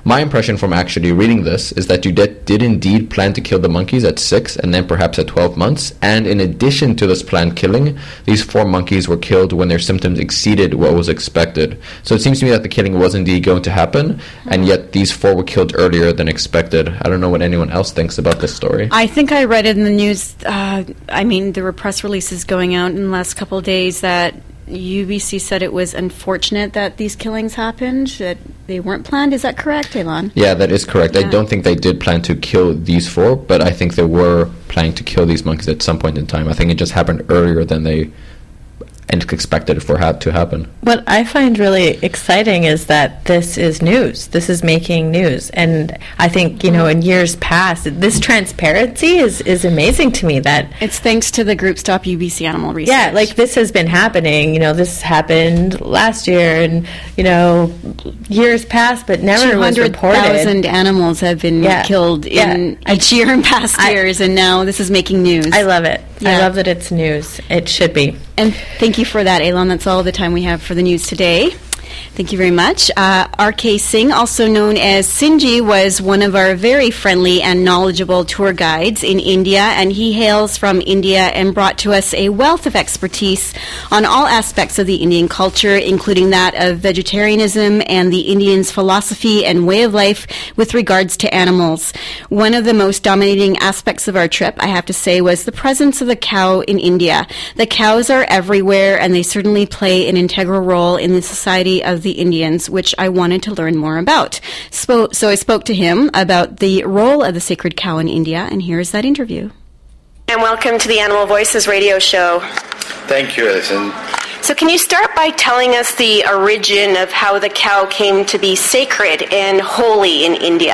My impression from actually reading this is that you did indeed plan to kill the monkeys at 6 and then perhaps at 12 months, and in addition to this planned killing, these 4 monkeys were killed when their symptoms exceeded what was expected. So it seems to me that the killing was indeed going to happen, and yet these 4 were killed earlier than expected. I don't know what anyone else thinks about this story. I think I read it in the news. There were press releases going out in the last couple of days that UBC said it was unfortunate that these killings happened, that they weren't planned. Is that correct, Elon? Yeah, that is correct. Yeah. I don't think they did plan to kill these 4, but I think they were planning to kill these monkeys at some point in time. I think it just happened earlier than they expected it to happen. What I find really exciting is that this is news. This is making news. And I think, in years past, this transparency is amazing to me. That it's thanks to the group Stop UBC Animal Research. Yeah, like this has been happening. This happened last year and, years past, but never was reported. 200,000 animals have been killed in each year in past years, and now this is making news. I love it. Yeah. I love that it's news. It should be. And thank you for that, Elon. That's all the time we have for the news today. Thank you very much. R.K. Singh, also known as Sinji, was one of our very friendly and knowledgeable tour guides in India, and he hails from India and brought to us a wealth of expertise on all aspects of the Indian culture, including that of vegetarianism and the Indians' philosophy and way of life with regards to animals. One of the most dominating aspects of our trip, I have to say, was the presence of the cow in India. The cows are everywhere, and they certainly play an integral role in the society of the Indians, which I wanted to learn more about. So I spoke to him about the role of the sacred cow in India, and here's that interview. And welcome to the Animal Voices radio show. Thank you, Alison. So can you start by telling us the origin of how the cow came to be sacred and holy in India?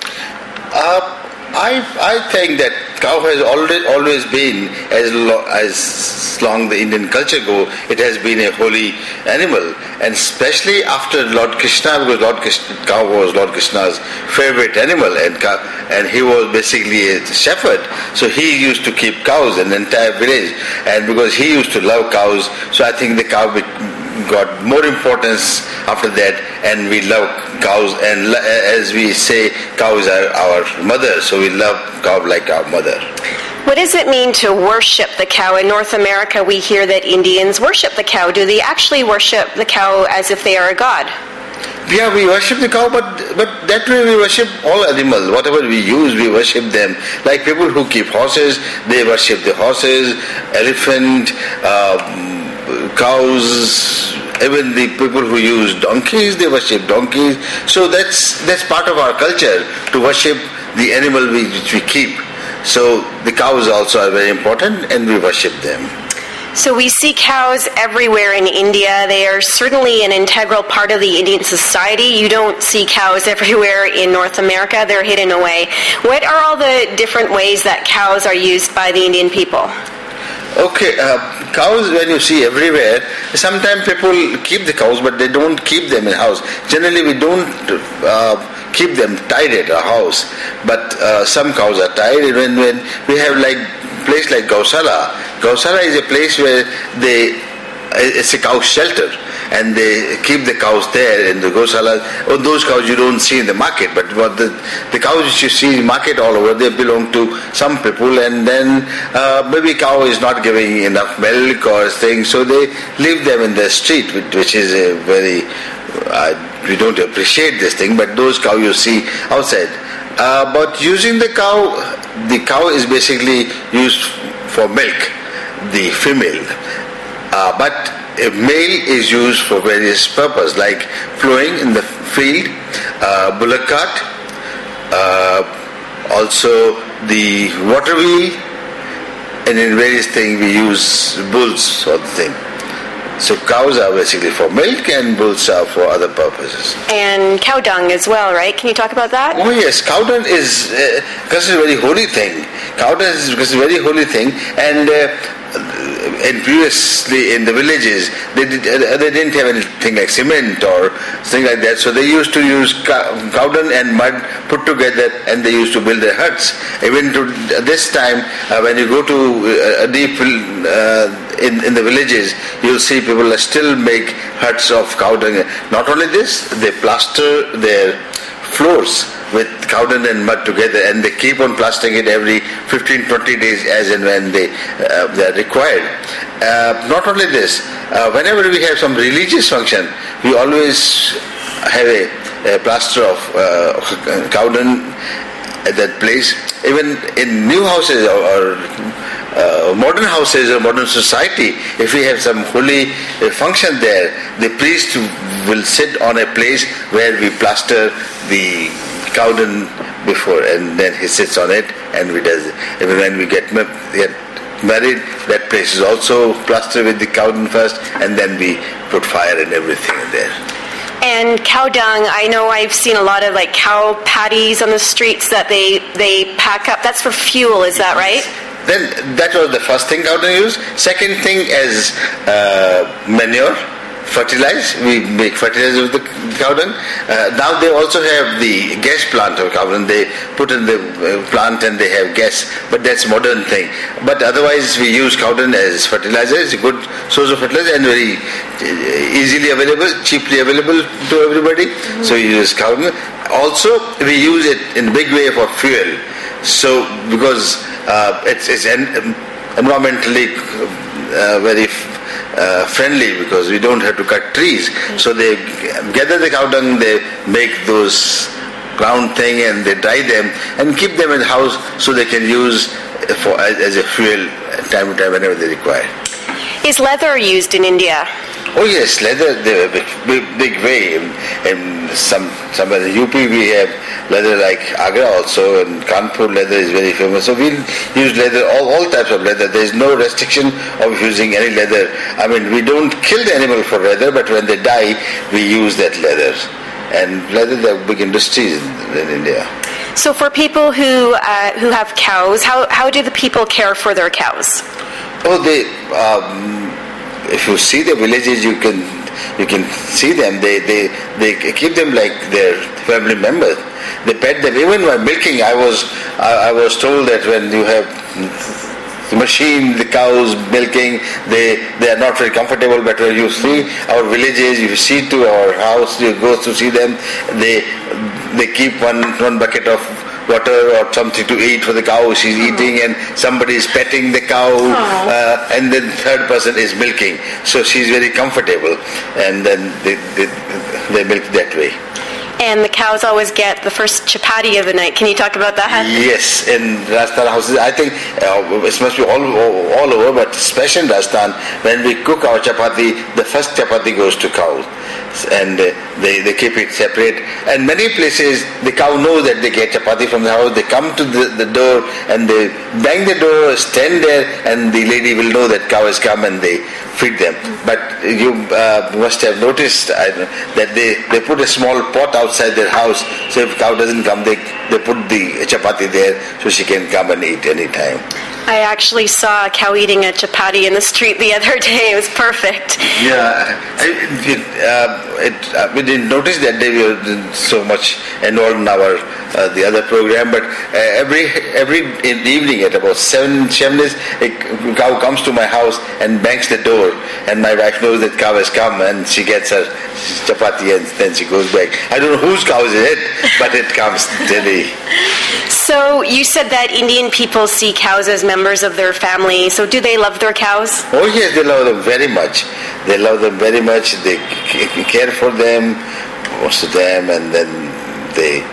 I think that cow has always been, as long the Indian culture go, it has been a holy animal, and especially after Lord Krishna, because cow was Lord Krishna's favorite animal, and he was basically a shepherd, so he used to keep cows in the entire village, and because he used to love cows, so I think the cow got more importance after that, and we love cows, and as we say, cows are our mother, so we love cow like our mother. What does it mean to worship the cow? In North America, we hear that Indians worship the cow. Do they actually worship the cow as if they are a god? Yeah, we worship the cow, but that way we worship all animals. Whatever we use, we worship them. Like people who keep horses, they worship the horses, elephant, cows, even the people who use donkeys, they worship donkeys. So that's part of our culture, to worship the animal which we keep. So the cows also are very important, and we worship them. So we see cows everywhere in India. They are certainly an integral part of the Indian society. You don't see cows everywhere in North America. They're hidden away. What are all the different ways that cows are used by the Indian people? Okay, cows when you see everywhere, sometimes people keep the cows, but they don't keep them in house. Generally, we don't keep them tied at our house, but some cows are tied. When we have place like Gausala. Gausala is a place where it's a cow shelter, and they keep the cows there in the Gausala. Those cows you don't see in the market, but the cows which you see in the market all over, they belong to some people, and then maybe cow is not giving enough milk or things, so they leave them in the street, which is a very, we don't appreciate this thing, but those cows you see outside. But using the cow is basically used for milk, the female. But a male is used for various purposes, like plowing in the field, bullock cart, also the water wheel, and in various things we use bulls sort of thing. So cows are basically for milk, and bulls are for other purposes. And cow dung as well, right? Can you talk about that? Oh yes, cow dung is because it's a very holy thing. Cow dung is because it's a very holy thing, and previously in the villages they didn't have anything like cement or things like that, so they used to use cow dung and mud put together, and they used to build their huts. Even to this time, when you go to deep in the villages, you'll see people still make huts of cow dung. Not only this, they plaster their floors with cow dung and mud together, and they keep on plastering it every 15-20 days as and when they are required. Not only this, whenever we have some religious function, we always have a plaster of cow dung at that place. Even in new houses or modern houses or modern society, if we have some holy function there, the priest will sit on a place where we plaster the cow dung before, and then he sits on it, and we does it. Even when we get married, that place is also plastered with the cow dung first, and then we put fire and everything in there. And cow dung, I know I've seen a lot of like cow patties on the streets that they pack up. That's for fuel, is that right? Then that was the first thing cow dung used. Second thing is manure, fertilize. We make fertilizer with the cow dung. Now they also have the gas plant of cow dung. They put in the plant and they have gas, but that's modern thing. But otherwise we use cow dung as fertilizer. It's a good source of fertilizer and very easily available, cheaply available to everybody. Mm-hmm. So we use cow dung. Also we use it in a big way for fuel. So because it's environmentally very friendly, because we don't have to cut trees. Mm-hmm. So they gather the cow dung, they make those round thing, and they dry them and keep them in the house so they can use as a fuel time to time whenever they require. Is leather used in India? Oh yes, leather, they have a big way. In somewhere in UP we have leather like Agra also, and Kanpur leather is very famous. So we use leather, all types of leather. There is no restriction of using any leather. I mean, we don't kill the animal for leather, but when they die, we use that leather. And leather, there are big industries in India. So for people who have cows, how do the people care for their cows? Oh, they. If you see the villages, you can see them. They keep them like their family members. They pet them. Even while milking, I was told that when you have the machine, the cows milking, they are not very comfortable. But when you see our villages, you see to our house, you go to see them. They keep one bucket of water or something to eat for the cow. She's eating, and somebody is petting the cow, and then third person is milking. So she's very comfortable, and then they milk that way. And the cows always get the first chapati of the night. Can you talk about that? Yes, in Rajasthan houses, I think it must be all over, but especially in Rajasthan, when we cook our chapati, the first chapati goes to cows, and they keep it separate. And many places, the cow knows that they get chapati from the house. They come to the door and they bang the door, stand there, and the lady will know that cow has come, and they feed them. But you must have noticed that they put a small pot outside their house, so if cow doesn't come, they put the chapati there so she can come and eat any time. I actually saw a cow eating a chapati in the street the other day. It was perfect. Yeah, we didn't notice that they were so much involved in our the other program, but every in the evening at about 7 minutes, a cow comes to my house and bangs the door, and my wife knows that cow has come, and she gets her chapati, and then she goes back. I don't know whose cow is it, but it comes daily. So you said that Indian people see cows as members of their family. So do they love their cows? Oh yes, they love them very much. They love them very much. They care for them, most of them, and then they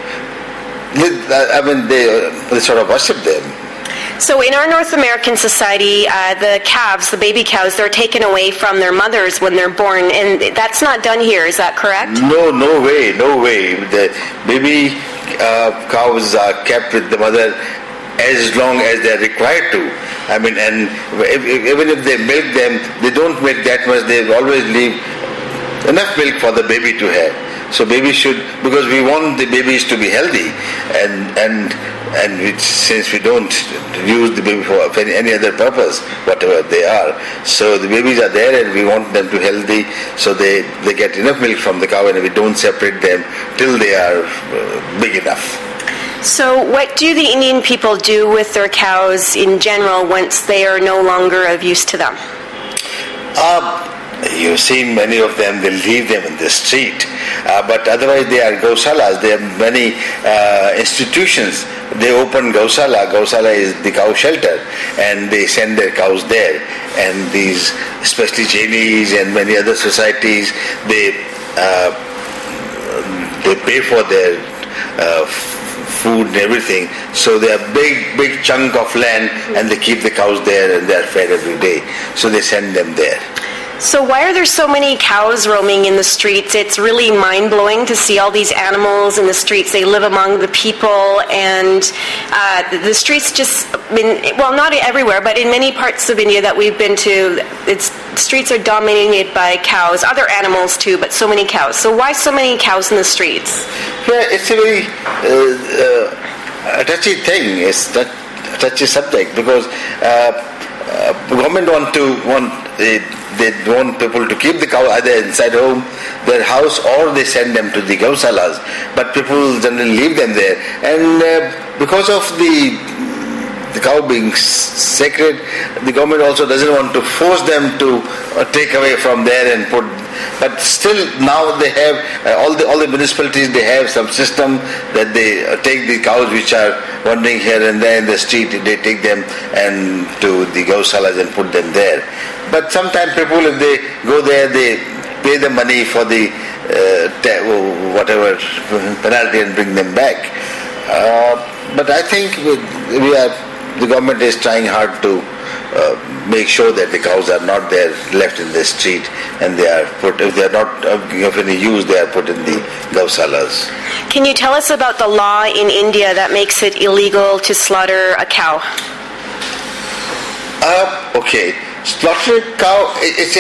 sort of worship them. So in our North American society, the calves, the baby cows, they're taken away from their mothers when they're born, and that's not done here. Is that correct? No way. The baby cows are kept with the mother as long as they are required to. I mean, and even if they milk them, they don't milk that much. They always leave enough milk for the baby to have. So baby should, because we want the babies to be healthy, and since we don't use the baby for any other purpose, whatever they are, so the babies are there, and we want them to be healthy, so they get enough milk from the cow, and we don't separate them till they are big enough. So what do the Indian people do with their cows in general once they are no longer of use to them? You've seen many of them, they leave them in the street. But otherwise they are gausalas. There are many institutions. They open gausala. Gausala is the cow shelter, and they send their cows there. And these, especially Jainis and many other societies, they pay for their food and everything. So they have big chunk of land, and they keep the cows there, and they are fed every day. So they send them there. So why are there so many cows roaming in the streets? It's really mind-blowing to see all these animals in the streets. They live among the people, and the streets just, well, not everywhere, but in many parts of India that we've been to, streets are dominated by cows, other animals too, but so many cows. So why so many cows in the streets? Yeah, it's a very touchy thing. It's a touchy subject because government they want people to keep the cow either inside their house, or they send them to the gausalas. But people generally leave them there, and because of the cow being sacred, the government also doesn't want to force them to take away from there and put. But still, now they have all the municipalities. They have some system that they take the cows which are wandering here and there in the street. They take them and to the gausalas and put them there. But sometimes people, if they go there, they pay the money for the whatever penalty and bring them back. But I think the government is trying hard to make sure that the cows are not there left in the street, and they are put, if they are not of any use, they are put in the gausalas. Can you tell us about the law in India that makes it illegal to slaughter a cow? Okay, slaughter a cow,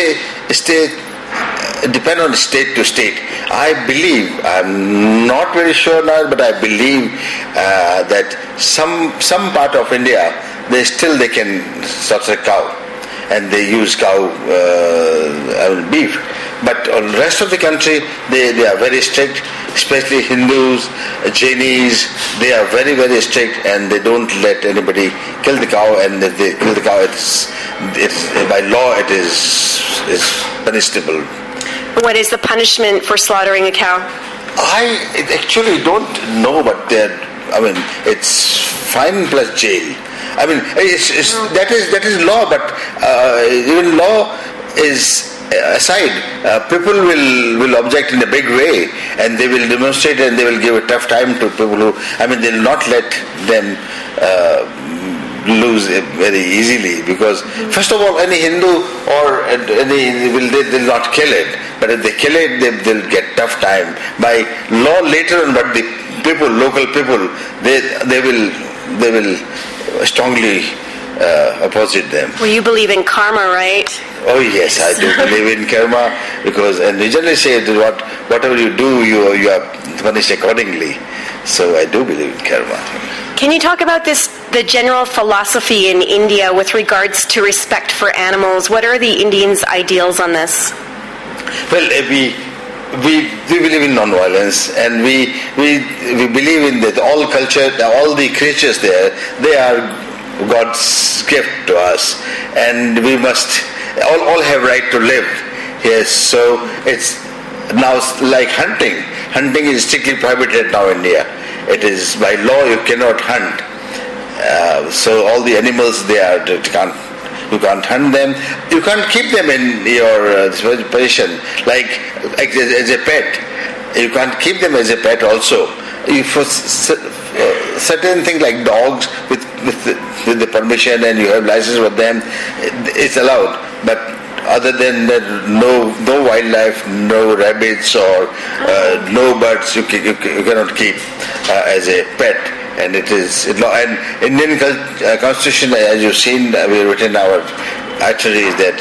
it depends on state to state. I believe, I'm not very sure now, but I believe that some part of India, they can slaughter a cow, and they use cow beef. But on the rest of the country, they are very strict, especially Hindus, Jainis. They are very, very strict, and they don't let anybody kill the cow. And if they kill the cow, it's by law it is punishable. What is the punishment for slaughtering a cow? I actually don't know, but it's fine plus jail. That is law, but even law is aside. People will object in a big way, and they will demonstrate, and they will give a tough time to people who. They will not let them lose it very easily, because first of all, any Hindu or they'll not kill it, but if they kill it, they'll get tough time by law later on. But the people, local people, they will strongly opposite them. Well, you believe in karma, right? Oh yes, I do believe in karma, and we generally say that whatever you do, you are punished accordingly. So I do believe in karma. Can you talk about the general philosophy in India with regards to respect for animals? What are the Indians' ideals on this? Well, we believe in non-violence, and we believe in that all culture, all the creatures there, they are God's gift to us, and we must all have right to live. Yes, so it's now like hunting. Hunting is strictly prohibited now in India. It is by law you cannot hunt. So all the animals you can't hunt them. You can't keep them in your position like as a pet. You can't keep them as a pet also. For certain things like dogs with the permission and you have license for them, it's allowed. But other than that, no wildlife, no rabbits or no birds you cannot keep as a pet. And it is law. And Indian Constitution, as you've seen, we have written our arteries that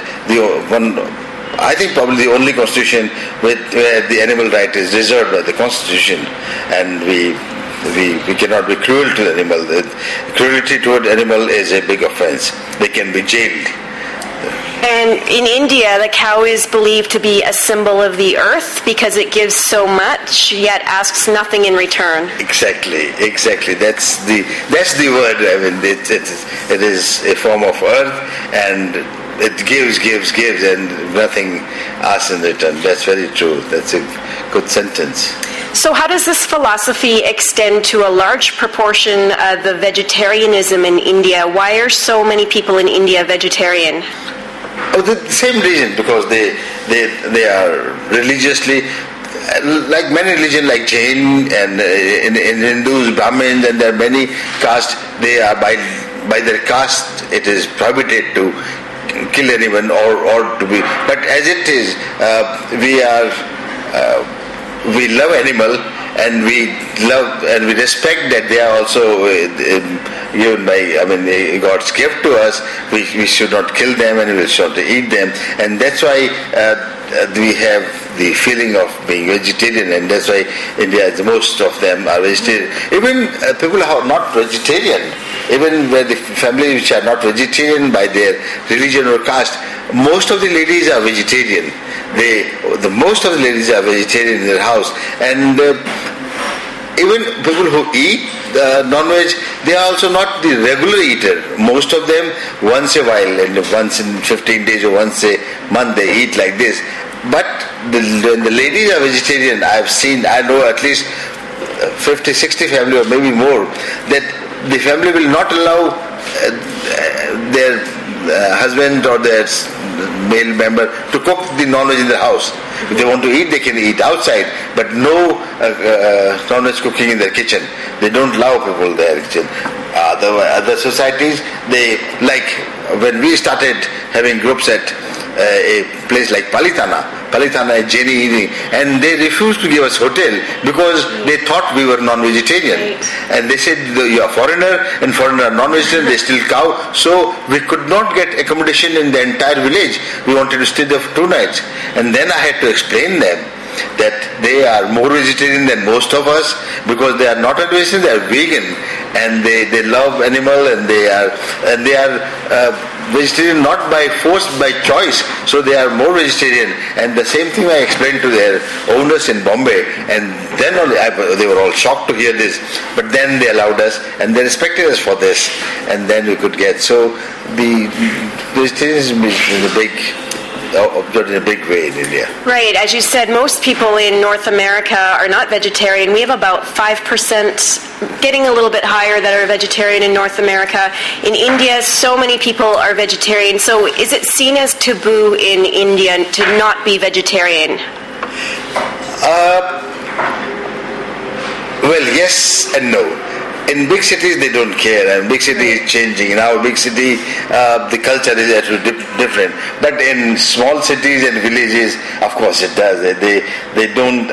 I think probably the only constitution where the animal right is reserved by the Constitution, and we cannot be cruel to the animal. Cruelty toward animal is a big offense. They can be jailed. And in India, the cow is believed to be a symbol of the earth because it gives so much, yet asks nothing in return. Exactly. That's the word. It is a form of earth, and it gives, and nothing asks in return. That's very true. That's a good sentence. So how does this philosophy extend to a large proportion of the vegetarianism in India? Why are so many people in India vegetarian? Oh, the same reason, because they are religiously, like many religions, like Jain and in Hindus, Brahmins, and there are many castes. They are by their caste, it is prohibited to kill anyone or to be. But as it is, we love animal, and we love and we respect that they are also given by, God's gift to us. We should not kill them, and we should not eat them, and that's why we have the feeling of being vegetarian, and that's why India, most of them are vegetarian. Even people who are not vegetarian, even where the families which are not vegetarian by their religion or caste, most of the ladies are vegetarian. Most of the ladies are vegetarian in their house, and even people who eat non-veg, they are also not the regular eater. Most of them, once a while, and once in 15 days or once a month, they eat like this. But when the ladies are vegetarian, I know at least 50, 60 family or maybe more, that the family will not allow their husband or their male member to cook the non-veg in the house. If they want to eat, they can eat outside, but no non-veg cooking in their kitchen. They don't allow people there. Other societies, they, like when we started having groups at a place like Palitana is Jain eating, and they refused to give us hotel because they thought we were non-vegetarian. Right. And they said, you are foreigner, and foreigner are non-vegetarian, they still cow. So we could not get accommodation in the entire village. We wanted to stay there for 2 nights. And then I had to explain them that they are more vegetarian than most of us, because they are not a vegetarian, they are vegan, and they love animal, and they are vegetarian not by force, by choice. So they are more vegetarian. And the same thing I explained to their owners in Bombay, and then only they were all shocked to hear this. But then they allowed us, and they respected us for this, and then we could get. So the vegetarianism is in a big way in India. Right. As you said, most people in North America are not vegetarian. We have about 5%, getting a little bit higher, that are vegetarian in North America. In India, so many people are vegetarian. So is it seen as taboo in India to not be vegetarian? Well, yes and no. In big cities, they don't care, and big city is changing. In our big city, the culture is actually different. But in small cities and villages, of course it does. They don't.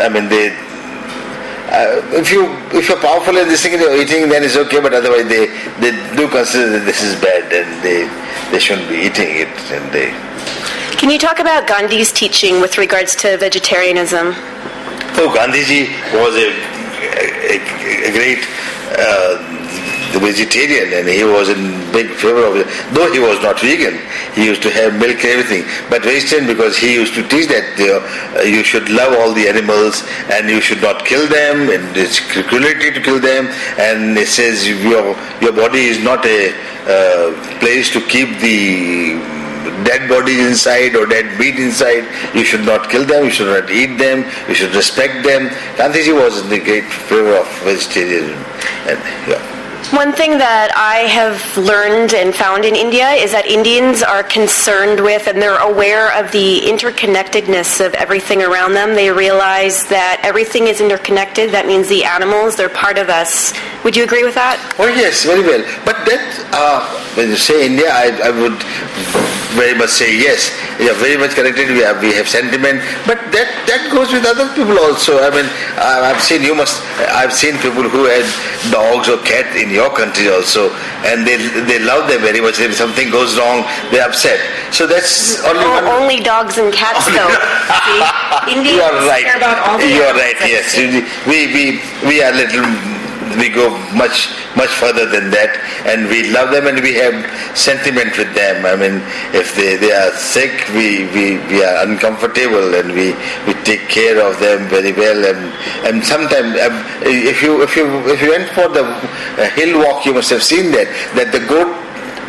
If you're powerful in this thing and you're eating, then it's okay. But otherwise, they do consider that this is bad, and they shouldn't be eating it. And Can you talk about Gandhi's teaching with regards to vegetarianism? Oh, Gandhiji was a great vegetarian, and he was in big favor of it. Though he was not vegan, he used to have milk and everything, but vegetarian because he used to teach that you should love all the animals and you should not kill them, and it's cruelty to kill them. And it says your body is not a place to keep the dead bodies inside or dead meat inside. You should not kill them, you should not eat them, you should respect them. Gandhiji was in the great favor of vegetarianism. One thing that I have learned and found in India is that Indians are concerned with, and they're aware of the interconnectedness of everything around them. They realize that everything is interconnected. That means the animals, they're part of us. Would you agree with that? Oh yes, very well. But that, when you say India, I would very much say yes. We are very much connected. We have sentiment, but that goes with other people also. I've seen people who had dogs or cat in your country also, and they love them very much. If something goes wrong, they're upset. So that's only dogs and cats, though. See, Indians care about all the You are right. Yes, we are little. We go much further than that, and we love them, and we have sentiment with them. If they are sick, we are uncomfortable, and we take care of them very well. And sometimes, if you went for the hill walk, you must have seen that the goat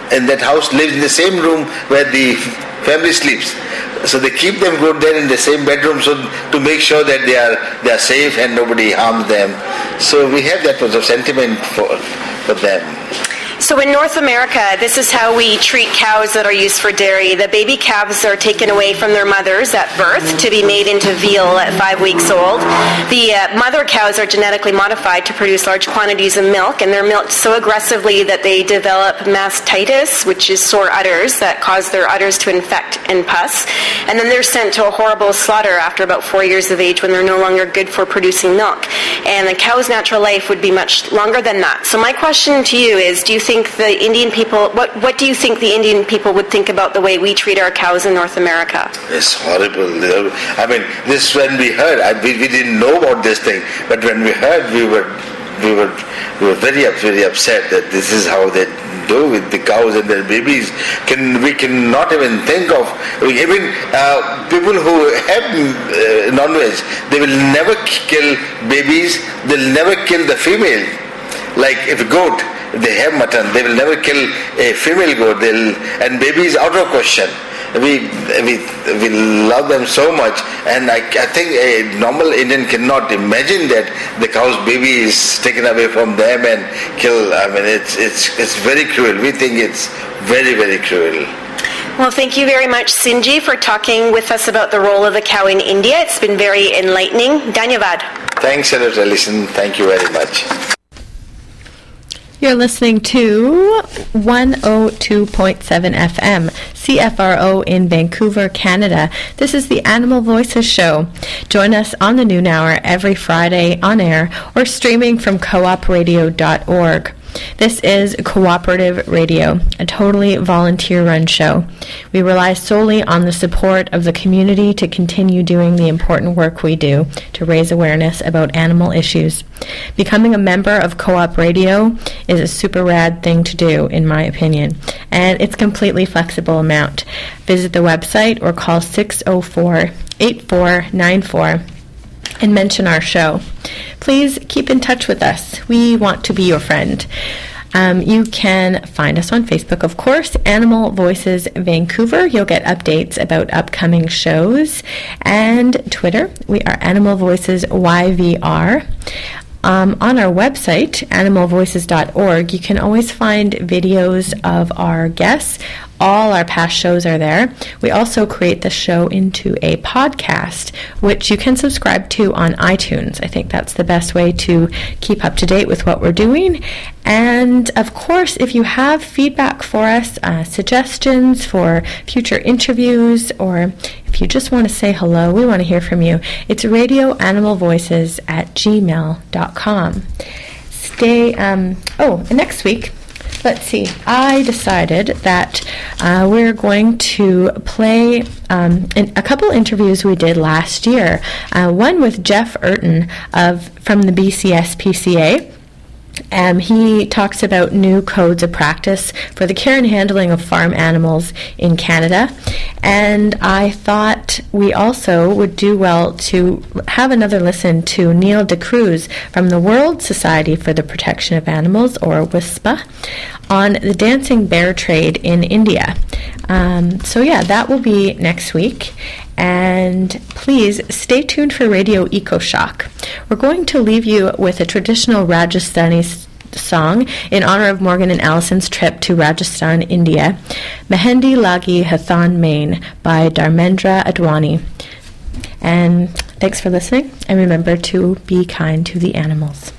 in that house lives in the same room where the family sleeps. So they keep them good there in the same bedroom, so to make sure that they are safe and nobody harms them. So we have that sort of sentiment for them. So in North America, this is how we treat cows that are used for dairy. The baby calves are taken away from their mothers at birth to be made into veal at 5 weeks old. The mother cows are genetically modified to produce large quantities of milk, and they're milked so aggressively that they develop mastitis, which is sore udders that cause their udders to infect and pus. And then they're sent to a horrible slaughter after about 4 years of age when they're no longer good for producing milk. And the cow's natural life would be much longer than that. So my question to you is, do you think the Indian people, what do you think the Indian people would think about the way we treat our cows in North America? It's horrible. I mean, this when we heard, we didn't know about this thing, but when we heard, we were very upset that this is how they do with the cows and their babies. We cannot even think of, even people who have non-veg, they will never kill babies, they'll never kill the female. Like if a goat, they have mutton, they will never kill a female goat, and babies out of question. We love them so much, and I think a normal Indian cannot imagine that the cow's baby is taken away from them and killed. I mean, it's very cruel. We think it's very, very cruel. Well, thank you very much, Sinji, for talking with us about the role of the cow in India. It's been very enlightening. Dhanyavad. Thanks, Senator Ellison. Thank you very much. You're listening to 102.7 FM, CFRO in Vancouver, Canada. This is the Animal Voices Show. Join us on the noon hour every Friday on air or streaming from coopradio.org. This is Cooperative Radio, a totally volunteer-run show. We rely solely on the support of the community to continue doing the important work we do to raise awareness about animal issues. Becoming a member of Co-op Radio is a super rad thing to do, in my opinion, and it's a completely flexible amount. Visit the website or call 604-8494 and mention our show. Please keep in touch with us. We want to be your friend. You can find us on Facebook, of course, Animal Voices Vancouver. You'll get updates about upcoming shows. And Twitter, we are Animal Voices YVR. On our website, animalvoices.org, you can always find videos of our guests. All our past shows are there. We also create the show into a podcast, which you can subscribe to on iTunes. I think that's the best way to keep up to date with what we're doing. And, of course, if you have feedback for us, suggestions for future interviews, or if you just want to say hello, we want to hear from you. It's radioanimalvoices@gmail.com. Next week, let's see, I decided that we're going to play a couple interviews we did last year. One with Jeff Urton from the BCSPCA. He talks about new codes of practice for the care and handling of farm animals in Canada. And I thought we also would do well to have another listen to Neil DeCruz from the World Society for the Protection of Animals, or WISPA, on the dancing bear trade in India. That will be next week. And please stay tuned for Radio EcoShock. We're going to leave you with a traditional Rajasthani song in honor of Morgan and Allison's trip to Rajasthan, India, Mehendi Lagi Hathan Main by Dharmendra Advani. And thanks for listening, and remember to be kind to the animals.